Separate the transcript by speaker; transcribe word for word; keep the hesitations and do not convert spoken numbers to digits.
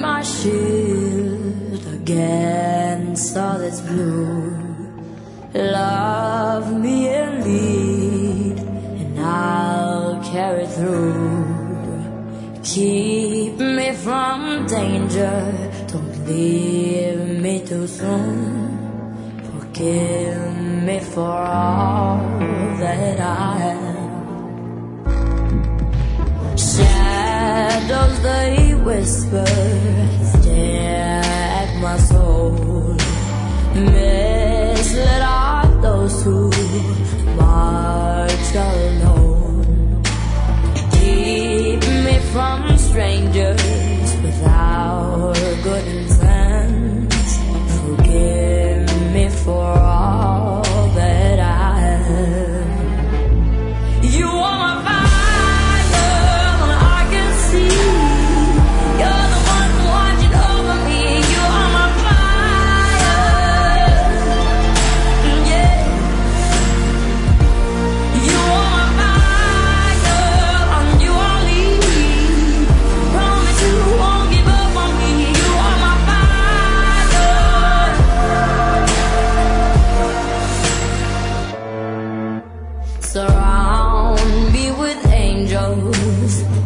Speaker 1: my shield against all that's blue. Love me and lead, and I'll carry through. Keep me from danger, don't leave me too soon. Forgive me for all that I am. Shadows they whisper, stare at my soul. Misled are those who march alone. Keep me from strangers without good intent. Forgive me for all that I am. You are my fire, I can see. You're the one watching over me. You are my fire, yeah. You are my fire, and you are lead. Promise you won't give up on me. You are my fire. Surround me with angels,